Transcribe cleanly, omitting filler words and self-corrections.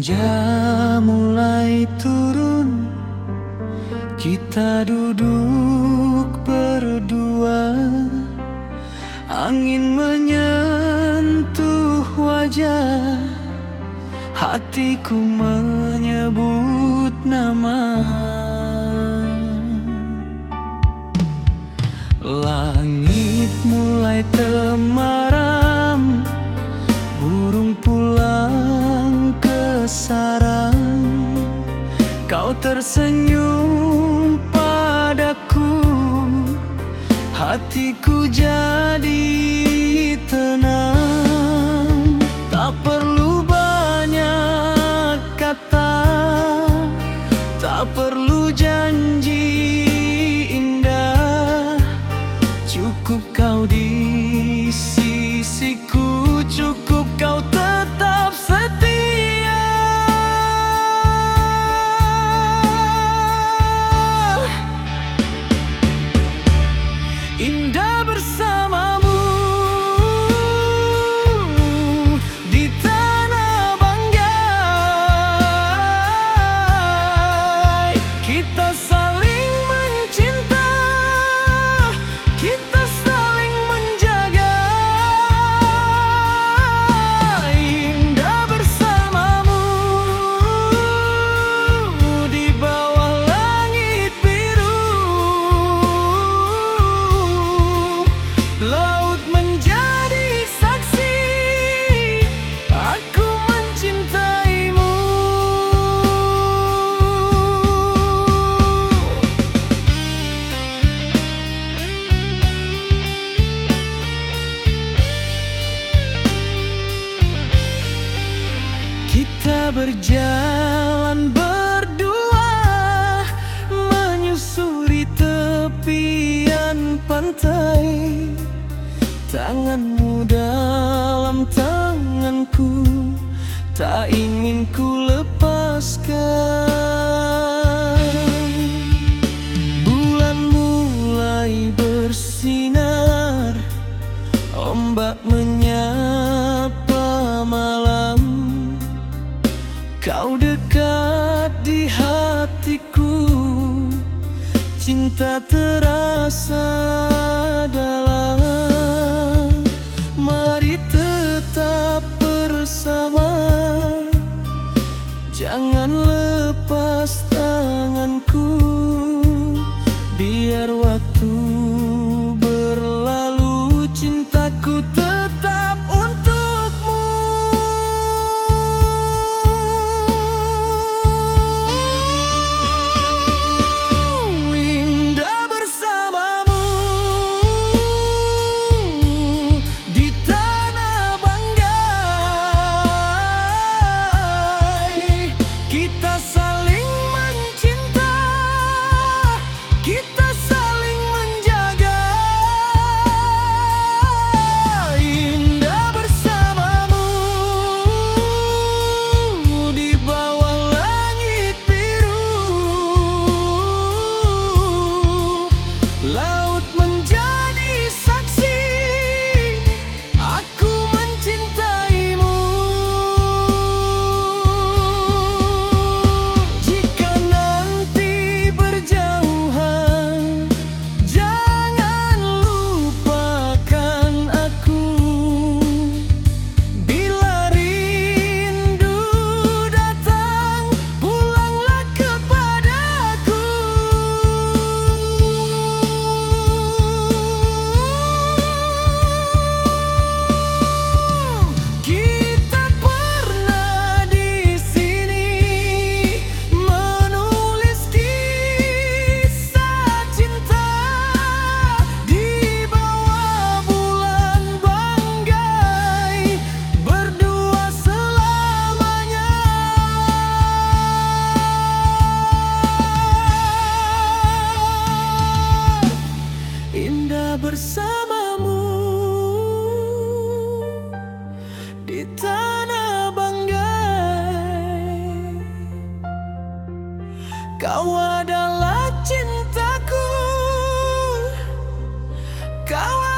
Senja mulai turun, kita duduk berdua. Angin menyentuh wajah, hatiku menyebut nama. Langit mulai temaram, burung pulang ke sarang. Kau tersenyum padaku, hatiku jadi tenang. Tak perlu banyak kata, tak perlu janji indah. Cukup kau di sisiku, cukup kau tetap setia. Indah bersamamu di tanah Banggai. Kita saling mencinta, kita saling menjaga. Indah bersamamu di bawah langit biru. Laut menjadi saksi, aku mencintaimu. Kita berjalan berdua, menyusuri tepian pantai. Tanganmu dalam tanganku, tak ingin ku lepaskan. Bulan mulai bersinar, ombak menyapa malam. Kau dekat di hatiku, cinta terasa dalam. Mari tetap bersama, jangan lepas tanganku. Biar waktu berlalu, cintaku tetap untukmu. Indah bersamamu di tanah Banggai. Kita saling mencinta, kita saling menjaga. Indah bersamamu di bawah langit biru. Laut menjadi saksi, aku mencintaimu. Jika nanti berjauhan, jangan lupakan aku. Bila rindu datang, pulanglah kepadaku. Kita pernah di sini menulis kisah cinta di bawah bulan Banggai, berdua selamanya. Indah bersamamu di tanah Banggai. Kau adalah cintaku, kau